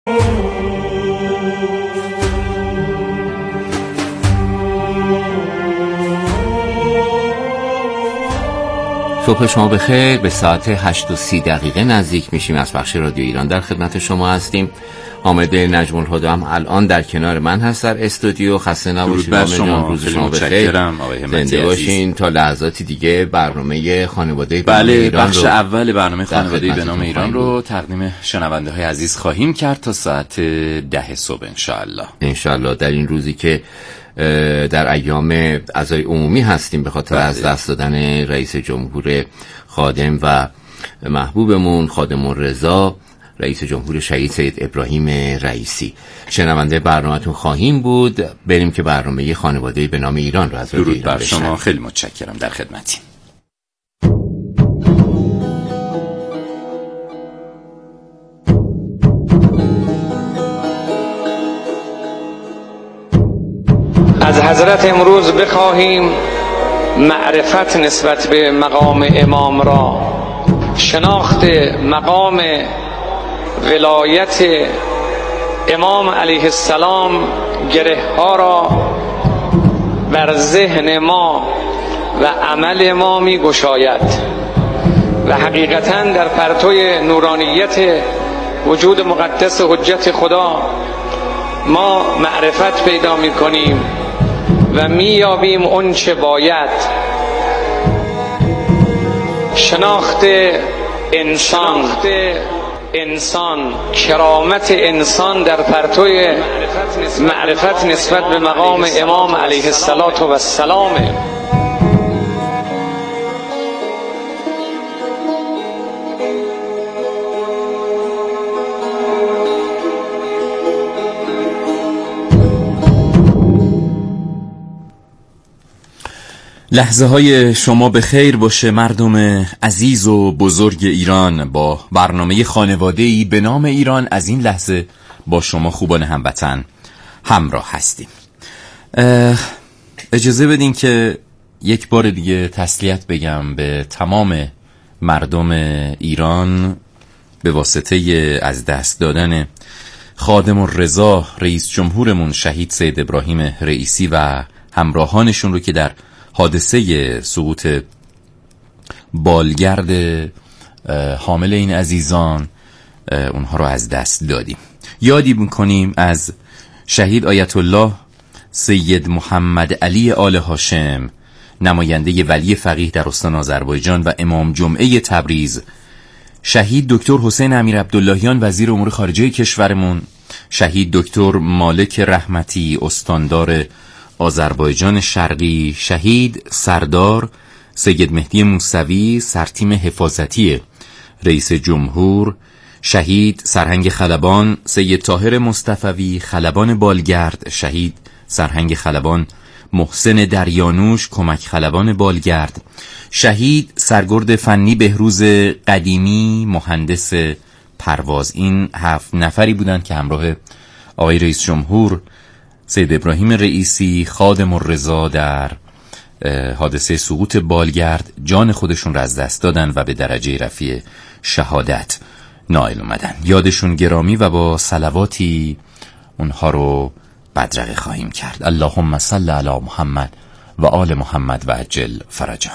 صبح شما بخیر. به ساعت 8:30 نزدیک میشیم. از بخش رادیو ایران در خدمت شما هستیم. حامد نجم الهدی هم الان در کنار من هست در استودیو. خسته نباشید حامد جان، روز شما بخیر. زنده باشین تا لحظاتی دیگه برنامه خانواده به نام ایران بخش اول برنامه خانواده به نام ایران رو تقدیم شنونده های عزیز خواهیم کرد تا ساعت 10 صبح انشالله. در این روزی که در ایام عزای عمومی هستیم به خاطر از دست دادن رئیس جمهور خادم و محبوبمون خادم الرضا، رئیس جمهور شهید سید ابراهیم رئیسی، شنونده برنامه‌تون خواهیم بود. بریم که برنامه خانواده به نام ایران رو از رادیو ایران بشنویم. شما خیلی متشکرم، در خدمتیم. از حضرت امروز بخواهیم معرفت نسبت به مقام امام را، شناخت مقام ولایت امام علیه السلام گره ها را بر ذهن ما و عمل ما می گشاید و حقیقتاً در پرتوی نورانیت وجود مقدس حجت خدا ما معرفت پیدا می کنیم و میابیم اون چه باید. شناخت انسان، کرامت انسان در پرتوی معرفت نسبت به مقام امام علیه السلام. لحظه های شما به خیر باشه مردم عزیز و بزرگ ایران. با برنامه خانواده‌ای به نام ایران از این لحظه با شما خوبان هموطن همراه هستیم. اجازه بدین که یک بار دیگه تسلیت بگم به تمام مردم ایران به واسطه از دست دادن خادم الرضا رئیس جمهورمون شهید سید ابراهیم رئیسی و همراهانشون رو که در حادثه سقوط بالگرد حامل این عزیزان اونها رو از دست دادیم. یادی میکنیم از شهید آیت الله سید محمد علی آل هاشم، نماینده ولی فقیه در استان آذربایجان و امام جمعه تبریز، شهید دکتر حسین امیر عبداللهیان وزیر امور خارجه کشورمون، شهید دکتر مالک رحمتی استاندار آذربایجان شرقی، شهید سردار سید مهدی موسوی سرتیم حفاظتی رئیس جمهور، شهید سرهنگ خلبان سید طاهر مصطفوی خلبان بالگرد، شهید سرهنگ خلبان محسن دریانوش کمک خلبان بالگرد، شهید سرگرد فنی بهروز قدیمی مهندس پرواز. این 7 نفری بودند که همراه آقای رئیس جمهور سید ابراهیم رئیسی خادم الرضا در حادثه سقوط بالگرد جان خودشون را از دست دادن و به درجه رفیع شهادت نائل اومدن. یادشون گرامی و با صلواتی اونها رو بدرقه خواهیم کرد. اللهم صل علی محمد و آل محمد و عجل فرجهم.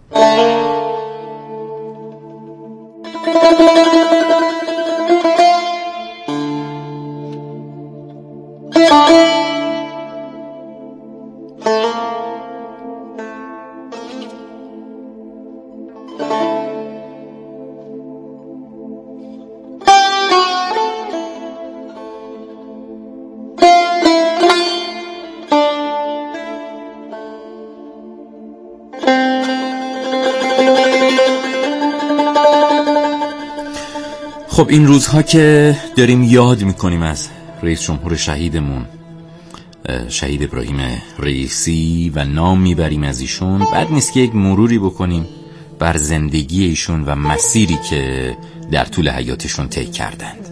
خب این روزها که داریم یاد میکنیم از رئیس جمهور شهیدمون شهید ابراهیم رئیسی و نام میبریم از ایشون، بد نیست که یک مروری بکنیم بر زندگی ایشون و مسیری که در طول حیاتشون طی کردند.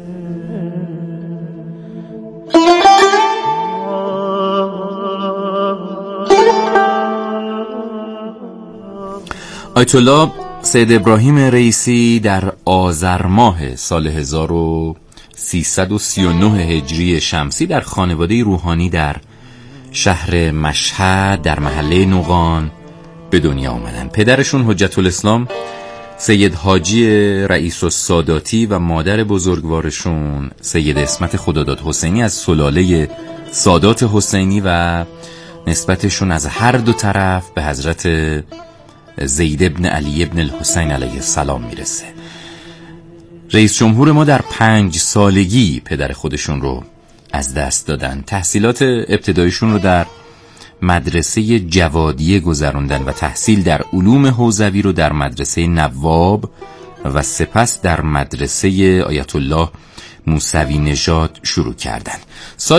آیت الله سید ابراهیم رئیسی در آذر ماه سال 1300 1339 هجری شمسی در خانواده روحانی در شهر مشهد در محله نوقان به دنیا آمدن. پدرشون حجت الاسلام سید حاجی رئیس الساداتی و مادر بزرگوارشون سید اسمت خداداد حسینی از سلاله سادات حسینی و نسبتشون از هر دو طرف به حضرت زید ابن علی ابن الحسین علیه السلام میرسه. رئیس جمهور ما در 5 سالگی پدر خودشون رو از دست دادن. تحصیلات ابتدایشون رو در مدرسه جوادیه گذروندن و تحصیل در علوم حوزوی رو در مدرسه نواب و سپس در مدرسه آیت الله موسوی نژاد شروع کردند. سال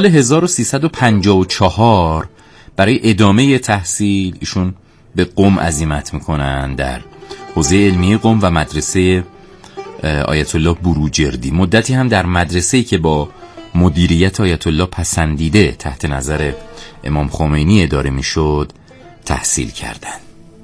1354 برای ادامه تحصیل ایشون به قم عزیمت میکنن در حوزه علمیه قم و مدرسه آیت الله بروجردی. مدتی هم در مدرسه‌ای که با مدیریت آیت الله پسندیده تحت نظر امام خمینی اداره میشد تحصیل کردند.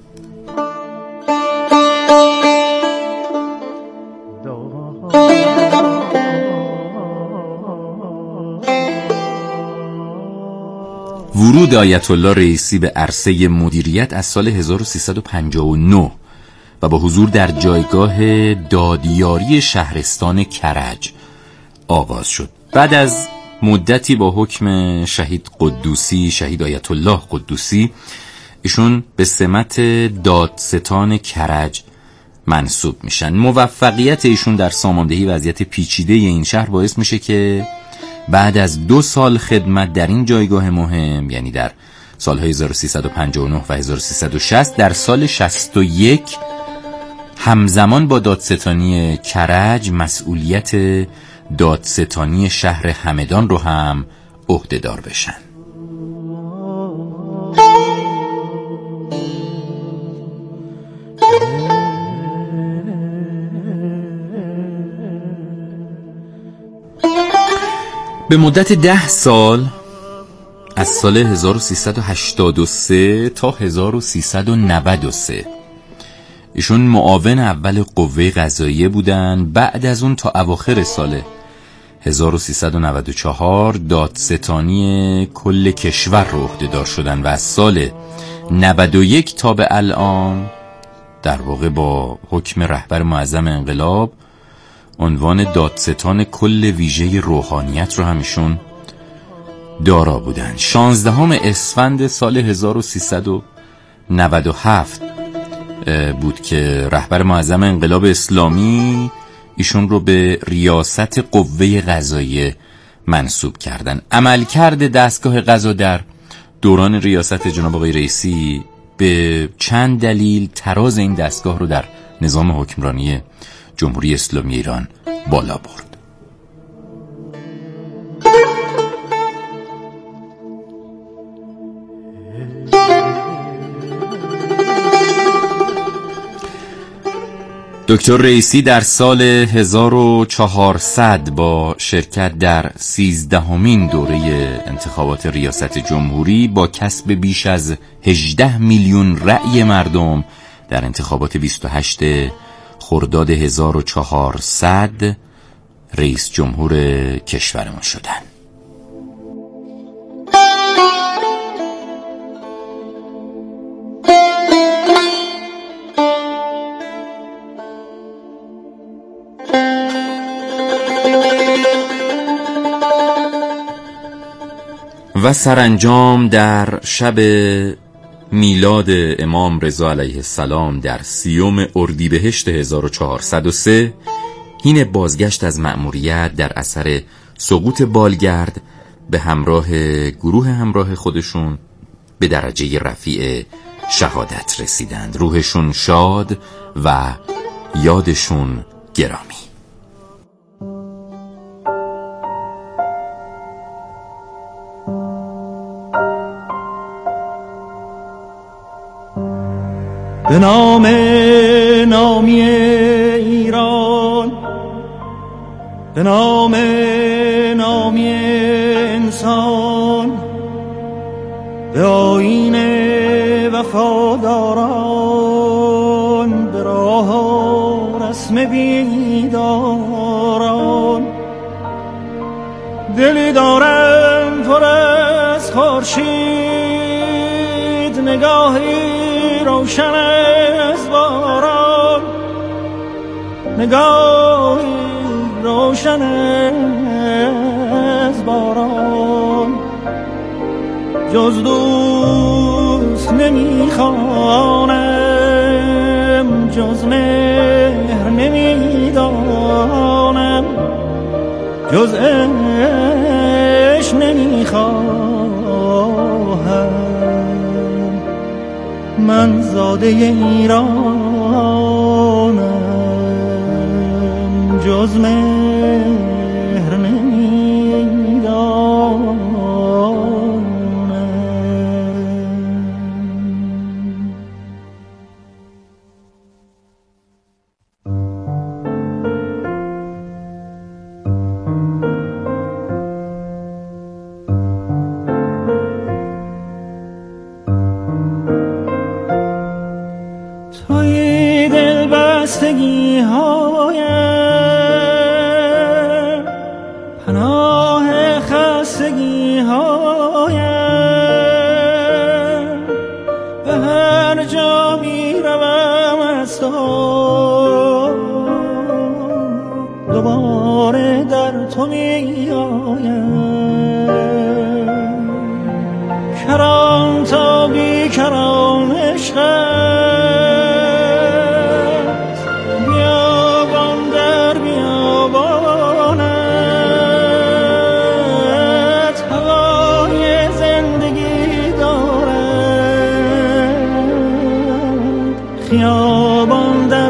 ورود آیت الله رئیسی به عرصه مدیریت از سال 1359 و با حضور در جایگاه دادیاری شهرستان کرج آغاز شد. بعد از مدتی با حکم شهید قدوسی، شهید آیت الله قدوسی، ایشون به سمت دادستان کرج منصوب میشن. موفقیت ایشون در ساماندهی وضعیت پیچیده این شهر باعث میشه که بعد از 2 سال خدمت در این جایگاه مهم، یعنی در سالهای 1359 و 1360، در سال 61 همزمان با دادستانی کرج مسئولیت دادستانی شهر همدان رو هم عهده‌دار بشن. به مدت 10 سال از سال 1383 تا 1393 ایشون معاون اول قوه قضاییه بودن. بعد از اون تا اواخر سال 1394 دادستانی کل کشور رو عهده‌دار شدن و از سال 91 تا به الان در واقع با حکم رهبر معظم انقلاب عنوان دادستان کل ویژه روحانیت رو همیشون دارا بودن. 16 اسفند سال 1397 بود که رهبر معظم انقلاب اسلامی ایشون رو به ریاست قوه قضاییه منصوب کردن. عملکرد دستگاه قضا در دوران ریاست جناب آقای رئیسی به چند دلیل تراز این دستگاه رو در نظام حکمرانی جمهوری اسلامی ایران بالا برد. دکتر رئیسی در سال 1400 با شرکت در 13مین دوره انتخابات ریاست جمهوری با کسب بیش از 18 میلیون رأی مردم در انتخابات 28 خرداد 1400 رئیس جمهور کشورمان شدند. و سرانجام در شب میلاد امام رضا علیه السلام در 30 اردیبهشت 1403 حین بازگشت از مأموریت در اثر سقوط بالگرد به همراه گروه همراه خودشون به درجه رفیع شهادت رسیدند. روحشون شاد و یادشون گرامی. به نام نامی ایران، به نام نامی انسان، به آیین وفاداران، به راه رسم بیداران، دلی دارم پر از خورشید، نگاهی روشن از باران، نگاهی روشن از باران. جز دوست نمیخوانم، جز مهر نمیدانم، جز عشق نمیخواهم. من زاده ایرانم، جز مهر نمیدانم. توی دل بستگی هایم، پناه خستگی هایم، به هر جا می روم از تو دوباره در تو می آیم. کران تا بی کران عشقم، خیابان در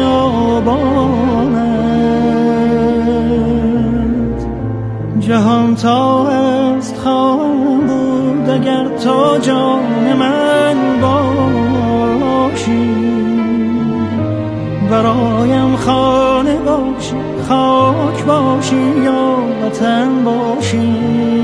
خیابانت. جهان تا است خواهم بود اگر تو جان من باشی، برایم خانه باشی، خاک باشی یا وطن باشی.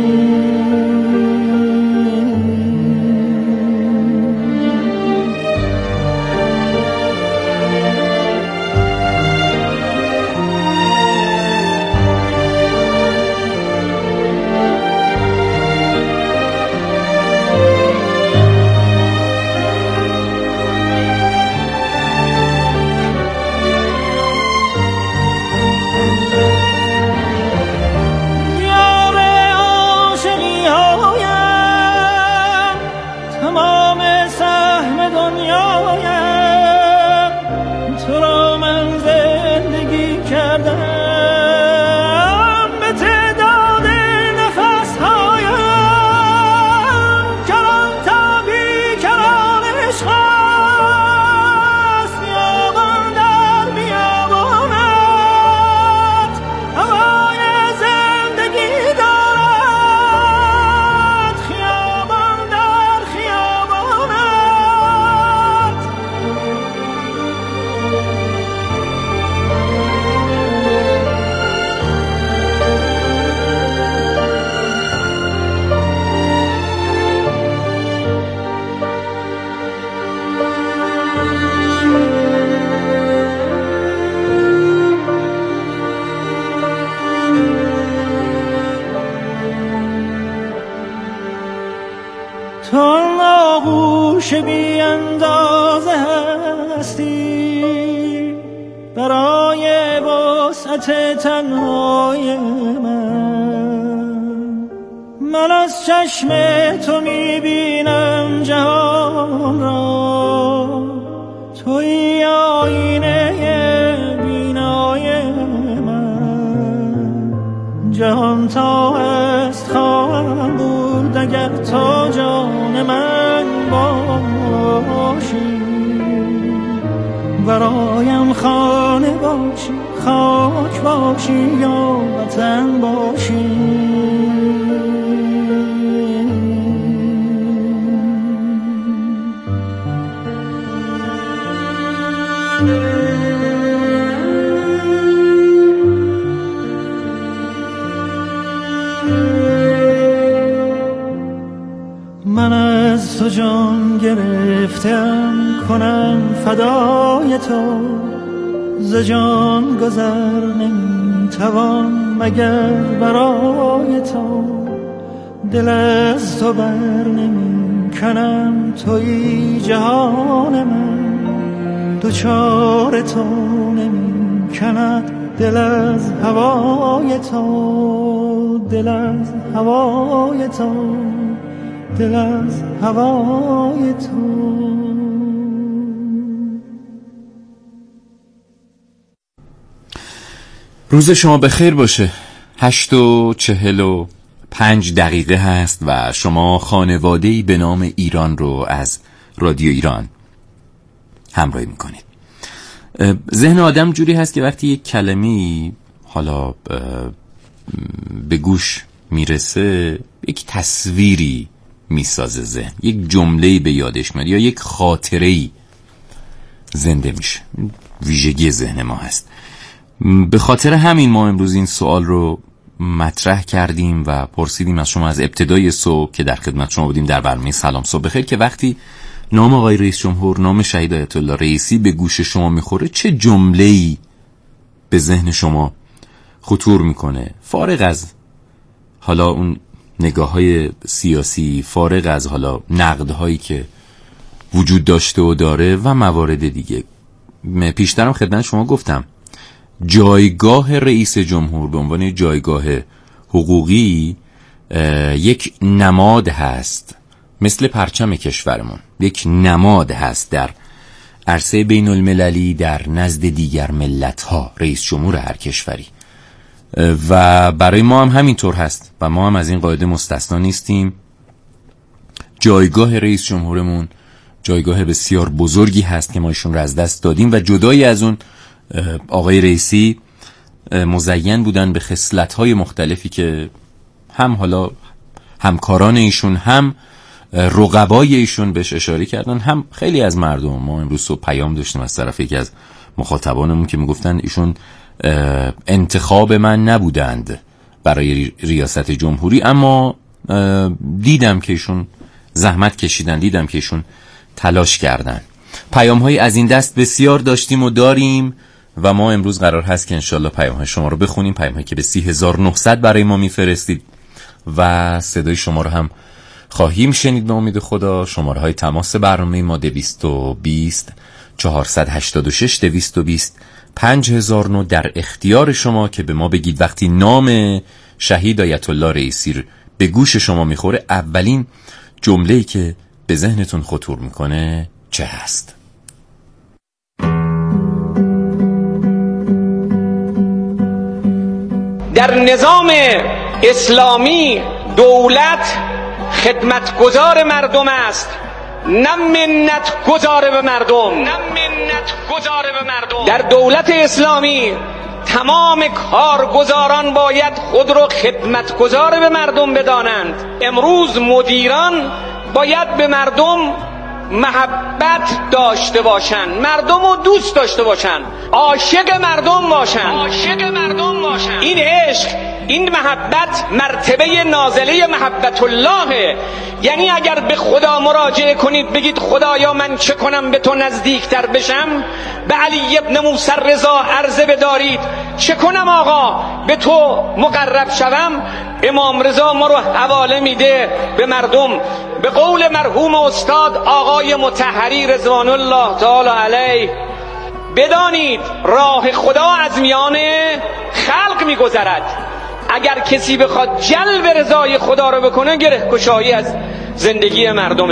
تو آغوش بی اندازه هستی برای وسعت تنهای من از چشم تو میبینم جهان را، توی آینه بینای من. جهان تا است خواهم بود اگر تو جان من باشی، برایم خانه باشی، خاک باشی یا وطن باشی. من از تو جان گرفتم کنم فدای تو، ز جان گذر نمیتوانم. توان مگر برای تو دل از تو بر نمی کنم، تویی جهان من، دوچار تو نمی کند دل از هوای تو، دل از هوای تو، دل از هوای تو. روز شما بخیر باشه. 8:45 هست و شما خانواده‌ای به نام ایران رو از رادیو ایران همراهی میکنید. ذهن آدم جوری هست که وقتی یک کلمه‌ای حالا به گوش میرسه یک تصویری میسازه ذهن، یک جمله‌ای به یادش میاد یا یک خاطره‌ای زنده میشه. ویژگی ذهن ما هست. به خاطر همین ما امروز این سوال رو مطرح کردیم و پرسیدیم از شما از ابتدای صبح که در خدمت شما بودیم در برنامه سلام صبح بخیر که وقتی نام آقای رئیس جمهور، نام شهید آیت الله رئیسی به گوش شما میخوره چه جمله‌ای به ذهن شما خطور میکنه؟ فارغ از حالا اون نگاه‌های سیاسی، فارغ از حالا نقدهایی که وجود داشته و داره و موارد دیگه. پیشترم خدمت شما گفتم جایگاه رئیس جمهور به عنوان جایگاه حقوقی یک نماد هست، مثل پرچم کشورمون یک نماد هست در عرصه بین المللی در نزد دیگر ملت ها، رئیس جمهور هر کشوری، و برای ما هم همینطور هست و ما هم از این قاعده مستثنا نیستیم. جایگاه رئیس جمهورمون جایگاه بسیار بزرگی هست که ما ایشون رو از دست دادیم و جدای از اون آقای رئیسی مزین بودن به خصلت‌های مختلفی که هم حالا همکاران ایشون هم رقبای ایشون بهش اشاره کردن، هم خیلی از مردم. ما امروز صبح پیام داشتیم از طرف یکی از مخاطبانمون که میگفتن ایشون انتخاب من نبودند برای ریاست جمهوری، اما دیدم که ایشون زحمت کشیدن، دیدم که ایشون تلاش کردن. پیام‌های از این دست بسیار داشتیم و داریم و ما امروز قرار هست که انشالله پیام‌های شما رو بخونیم، پیام‌هایی که به 30900 برای ما میفرستید و صدای شما رو هم خواهیم شنید به امید خدا. شماره‌های تماس برنامه ما 220 486 220 5009 در اختیار شما که به ما بگید وقتی نام شهید آیت الله رئیسی به گوش شما میخوره اولین جمله‌ای که به ذهنتون خطور میکنه چه هست؟ در نظام اسلامی دولت خدمتگزار مردم است، نه منتگزار به مردم. در دولت اسلامی تمام کارگزاران باید خود را خدمتگزار به مردم بدانند. امروز مدیران باید به مردم محبت داشته باشند، مردم رو دوست داشته باشند، عاشق مردم باشند. این عشق، این محبت مرتبه نازله محبت الله. یعنی اگر به خدا مراجعه کنید بگید خدایا من چه کنم به تو نزدیکتر بشم، به علی ابن موسی رضا عرضه بدارید چه کنم آقا به تو مقرب شوم، امام رضا ما رو حواله میده به مردم. به قول مرحوم استاد آقای مطهری رضوان الله تعالی علیه، بدانید راه خدا از میان خلق میگذرد. اگر کسی بخواد جلب رضای خدا رو بکنه گره گشایی از زندگی مردمه.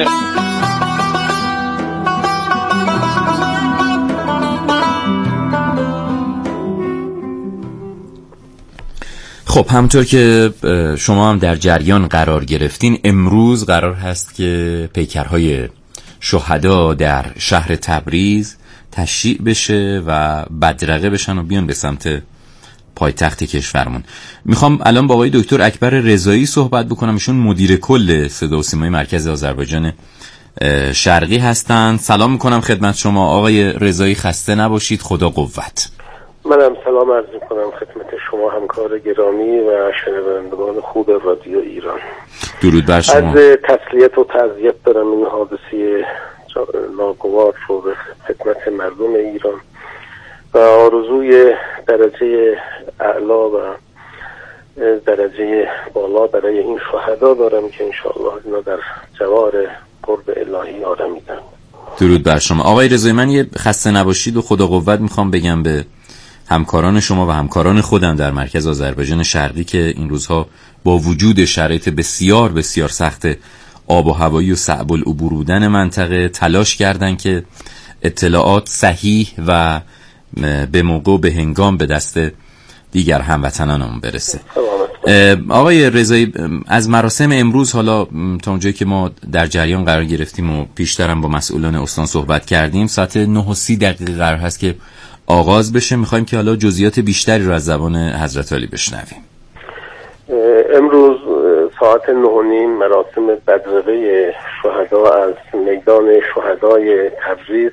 خب همطور که شما هم در جریان قرار گرفتین، امروز قرار هست که پیکرهای شهدا در شهر تبریز تشییع بشه و بدرقه بشن و بیان به سمت پایتخت کشورمون. میخوام الان با آقای دکتر اکبر رضایی صحبت بکنم. ایشون مدیر کل صدا و سیمای مرکز آذربایجان شرقی هستن. سلام میکنم خدمت شما آقای رضایی، خسته نباشید، خدا قوت. منم سلام عرض میکنم خدمت شما همکار گرامی و شنوندگان خوب رادیو ایران. درود بر شما. از تسلیت و تعزیت دارم این حادثه ناگوار رو به خدمت مردم ایران و آرزوی درجه اعلا و درجه بالا برای این شهدا دارم که انشاءالله اینا در جوار قرب الهی آرمیدن. درود بر شما. آقای رضایی، من یه خسته نباشید و خدا قوت میخوام بگم به همکاران شما و همکاران خودم در مرکز آذربایجان شرقی که این روزها با وجود شرایط بسیار بسیار سخت آب و هوایی و صعب العبور بودن منطقه تلاش کردن که اطلاعات صحیح و به موقع و به هنگام به دست دیگر هموطنانمون برسه. آقای رضایی، از مراسم امروز حالا تا اونجایی که ما در جریان قرار گرفتیم و پیشترم با مسئولان استان صحبت کردیم، ساعت 9:30 قرار هست که آغاز بشه. میخوایم که حالا جزئیات بیشتری رو از زبان حضرت علی بشنویم. امروز ساعت 9:30 مراسم بدرقه شهدا از میدان شهدای تبریز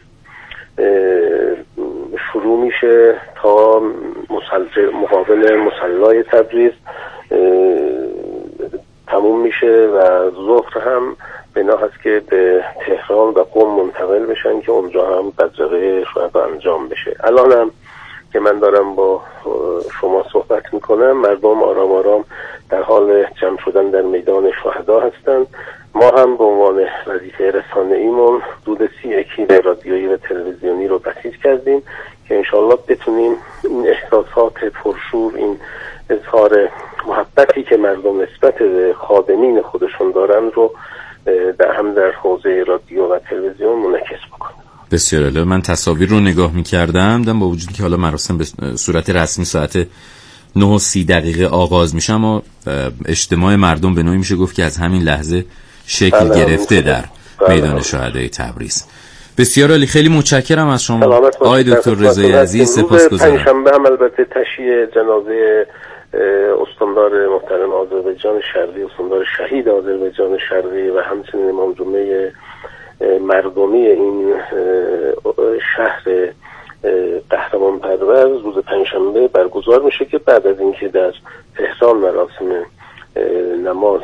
شروع میشه تا مقابل مصلی تبریز تموم میشه و ظهر هم بنا هست که به تهران و قم منتقل بشن که اونجا هم بدرقه شهدا انجام بشه. الان هم که من دارم با شما صحبت میکنم مردم آرام آرام در حال جمع شدن در میدان شهدا هستند. ما هم به عنوان وظیفه رسانه‌ایمون حدود 30 اکیپ رادیویی و تلویزیونی رو بسیج کردیم که انشالله بتونیم این احساسات پرشور، این اظهار محبتی که مردم نسبت به خادمین خودشون دارن رو هم در حوزه رادیو و تلویزیون منعکس بکنیم. بسیار عالی. من تصاویر رو نگاه می‌کردم با وجودی که حالا مراسم به صورت رسمی ساعت 9:30 آغاز میشه، اما اجتماع مردم به نوعی میشه گفت که از همین لحظه شکل گرفته در میدان شهدای تبریز. بسیار عالی، خیلی متشکرم از شما آقای دکتر رضایی عزیز. سپاسگزارم. پنجشنبه هم البته تشییع جنازه استاندار محترم آذربایجان شرقی، استاندار شهید آذربایجان شرقی و همچنین امام جمعه مردمی این شهر قهرمان پرور روز پنجشنبه برگزار میشه که بعد از اینکه در تهران مراسم نماز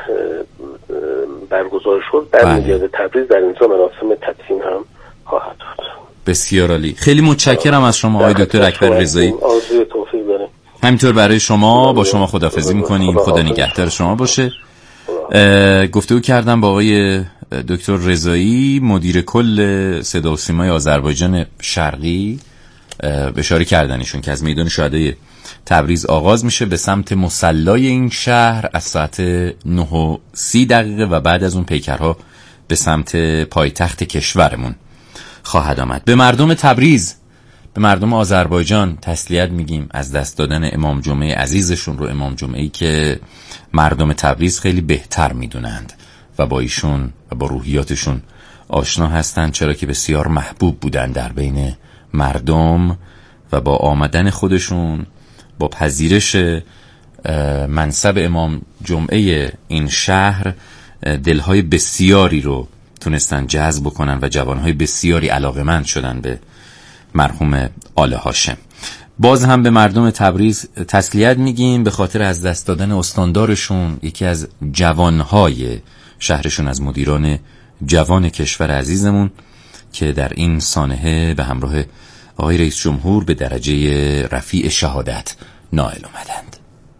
برگزار شد برمیگرده تبریز، در اینجا مراسم تدفین هم خواهد بود. بسیار عالی، خیلی متشکرم از شما آقای دکتر اکبر رضایی. آرزوی توفیق دارم. همینطور برای شما. با شما خداحافظی میکنیم. خدا نگهدار شما باشه. گفتگو کردم با آقای دکتر رضایی، مدیر کل صدا و سیمای آذربایجان شرقی. اشاره کردن ایشون که از میدان شهدای تبریز آغاز میشه به سمت مصلی این شهر از ساعت 9:30 و بعد از اون پیکرها به سمت پایتخت کشورمون خواهد آمد. به مردم تبریز، به مردم آذربایجان تسلیت میگیم از دست دادن امام جمعه عزیزشون رو، امام جمعه‌ای که مردم تبریز خیلی بهتر میدونند و با ایشون و با روحیاتشون آشنا هستند، چرا که بسیار محبوب بودن در بین مردم و با آمدن خودشون، با پذیرش منصب امام جمعه این شهر دلهای بسیاری رو تونستن جذب کنن و جوانهای بسیاری علاقمند شدن به مرحوم آل هاشم. باز هم به مردم تبریز تسلیت میگیم به خاطر از دست دادن استاندارشون، یکی از جوانهای شهرشون، از مدیران جوان کشور عزیزمون که در این سانحه به همراه آقای رئیس جمهور به درجه رفیع شهادت نائل آمدند.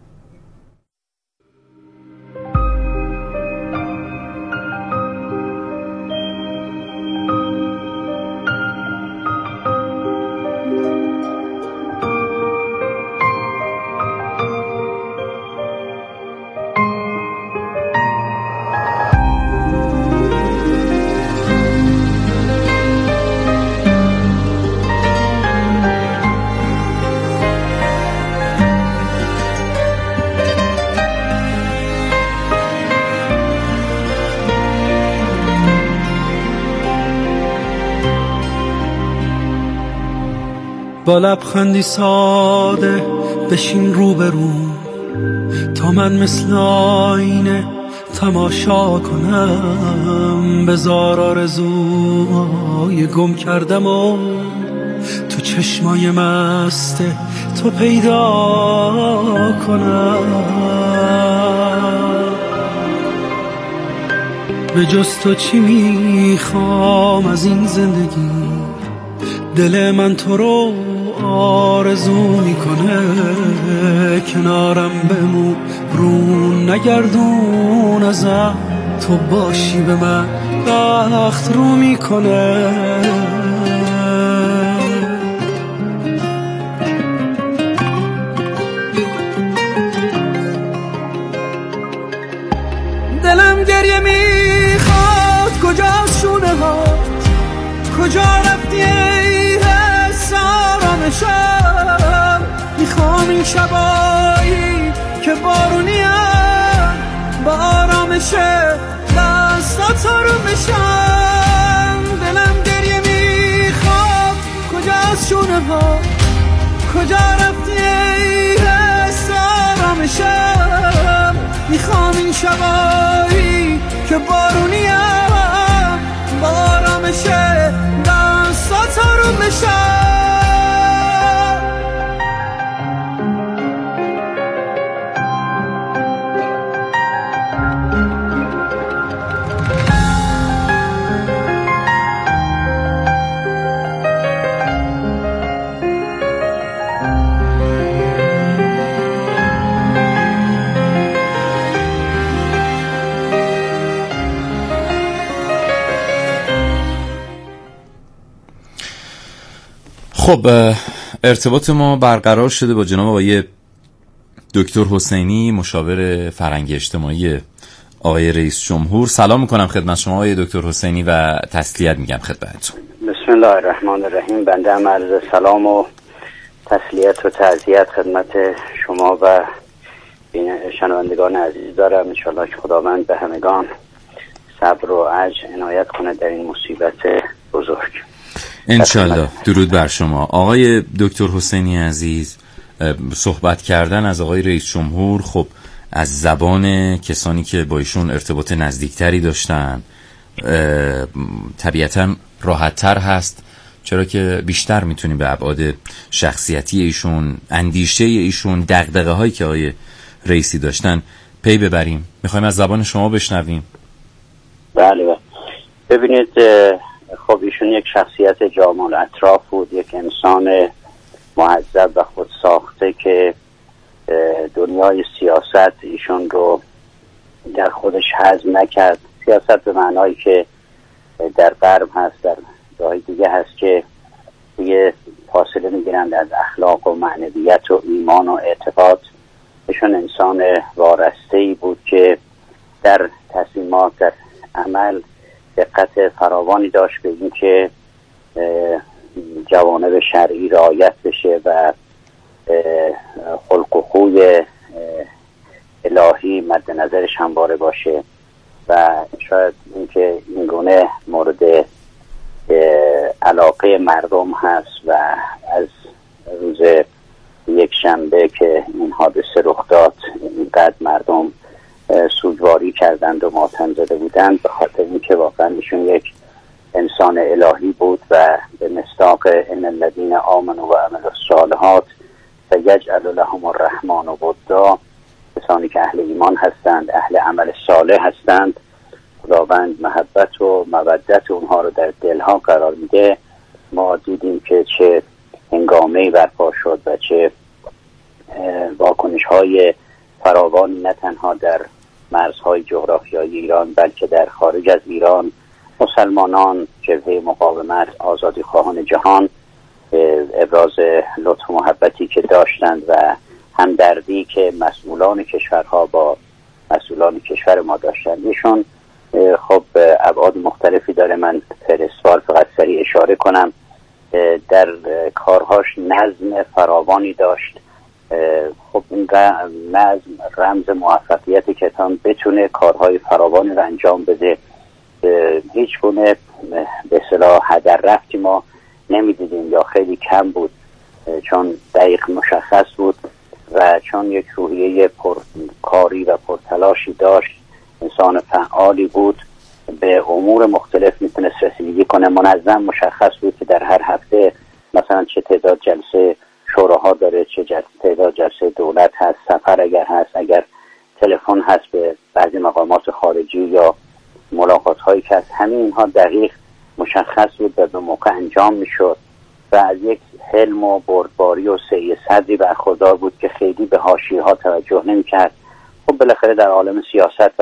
با لبخندی ساده بشین روبروم تا من مثل آینه تماشا کنم، بذار آرزوهای گم کردم و تو چشمای مست تو پیدا کنم. به جز تو چی میخوام از این زندگی، دل من تو رو آرزو میکنه کنارم بمون، رون نگردون ازم، تو باشی به من بخت رو میکنه. دلم گریه میخواد، کجاست شونه ها، کجا رفتی ای حس آرامشم. میخوام این شبایی که بارونیم با آرامش دستات رو بشم. دلم گریه میخواد، کجاست شونه ها، کجا رفتی ای حس آرامشم. میخوام این شبایی که بارونیم با آرامش دستات رو بشم. خب ارتباط ما برقرار شده با جناب آقای دکتر حسینی، مشاور فرهنگی اجتماعی آقای رئیس جمهور. سلام میکنم خدمت شما آقای دکتر حسینی و تسلیت میگم خدمتتون. بسم الله الرحمن الرحیم. بنده هم عرض سلام و تسلیت و تعزیت خدمت شما و شنوندگان عزیز دارم. انشاءالله که خداوند به همگان صبر و عجز عنایت کنه در این مصیبت بزرگ. انشالله. درود بر شما آقای دکتر حسینی عزیز. صحبت کردن از آقای رئیس جمهور خب از زبان کسانی که با ایشون ارتباط نزدیکتری داشتن طبیعتاً راحت‌تر هست، چرا که بیشتر میتونیم به ابعاد شخصیتی ایشون، اندیشه ایشون، دغدغه هایی که آقای رئیسی داشتن پی ببریم. میخوایم از زبان شما بشنویم. بله ببینید، خب ایشون یک شخصیت جامع الاطراف بود، یک انسان مهذب و خود ساخته که دنیای سیاست ایشون رو در خودش هضم نکرد. سیاست به معنایی که در غرب هست، در جای دیگه هست که دیگه فاصله میگیرند از اخلاق و معنویت و ایمان و اعتقاد. ایشون انسان وارسته‌ای بود که در تصمیمات، در عمل دقت فراوانی داشت به این که جوانب شرعی رعایت بشه و خلق و خوی الهی مد نظرش همواره باشه و شاید اینکه این گونه مورد علاقه مردم هست و از روز یک شنبه که این حادثه رخ داد اینقدر مردم سوگواری کردند و ماتم زده بودند، به خاطر اینکه واقعا ایشون یک انسان الهی بود و به مصداق ان الذین آمنوا و عملوا الصالحات سیجعل لهم الرحمن ودا، کسانی که اهل ایمان هستند، اهل عمل صالح هستند، خداوند محبت و مودت اونها رو در دلها قرار میده. ما دیدیم که چه هنگامه‌ای برپا شد و چه واکنش‌های فراوانی نه تنها در مرزهای جغرافیایی ایران بلکه در خارج از ایران مسلمانان، جبهه مقاومت، آزادی خواهان جهان ابراز لطف و محبتی که داشتند و همدردی که مسئولان کشورها با مسئولان کشور ما داشتند. ایشون خب ابعاد مختلفی داره. من فهرستوار فقط سریع اشاره کنم. در کارهاش نظم فراوانی داشت. خب این نظم رمز موفقیتی که تام بتونه کارهای فراوانی رو انجام بده. هیچ گونه به اصطلاح هدر رفتی ما نمیدیدیم یا خیلی کم بود، چون دقیق مشخص بود و چون یک روحیه پرکاری و پرتلاشی داشت، انسان فعالی بود، به امور مختلف میتونست رسیدگی کنه. منظم مشخص بود که در هر هفته مثلا چه تعداد جلسه شوراها داره، چه تعداد جلسه دولت هست، سفر اگر هست، اگر تلفن هست به بعضی مقامات خارجی یا ملاقات هایی که هست، همین اینها دقیق مشخص بود و به موقع انجام میشد. و از یک حلم و بردباری و سعی صدری برخوردار بود که خیلی به حاشیه‌ها توجه نمی‌کرد. خب بالاخره در عالم سیاست و